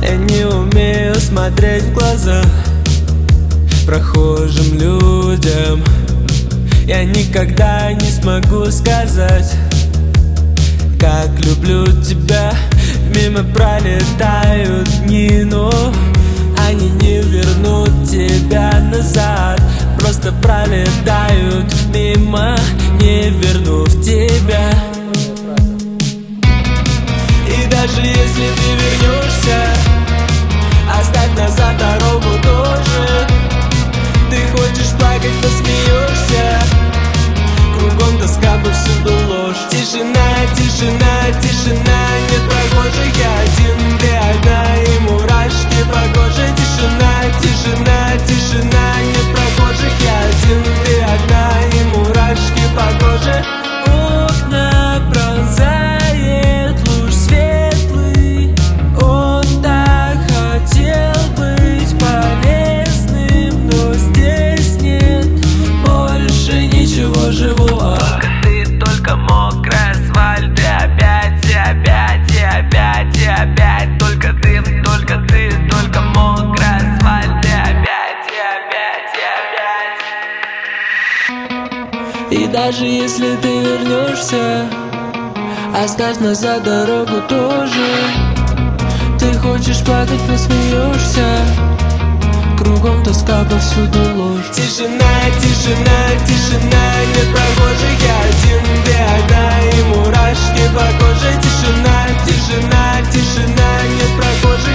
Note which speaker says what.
Speaker 1: Я не умею смотреть в глаза прохожим людям. Я никогда не смогу сказать, как люблю тебя. Мимо пролетают дни, но они не вернут тебя назад. Просто пролетают мимо, не вернув тебя. И даже если ты вернешься, оставь назад дорогу тоже. Ты хочешь плакать, посмеешься. Кругом тоска, повсюду ложь. Тишина, тишина, тишина, нет прохожих, я один, ты одна, и мурашки по коже. Тишина, тишина, тишина, нет прохожих, я один, ты одна, и мурашки по коже. Окна пронзает луч светлый. Он так хотел быть полезным, но здесь нет больше ничего живого.
Speaker 2: Только мокрая асфальт, и опять, и опять, и опять, и опять. Только ты, только мокрая асфальт, и опять, и опять, и опять.
Speaker 1: И даже если ты вернешься, оставь назад дорогу тоже. Ты хочешь плакать, посмеешься. Кругом тоска, повсюду ложь. Тишина, тишина, тишина, нет прохожих, я один, ты одна, и мурашки по коже. Тишина, тишина, тишина, нет прохожих.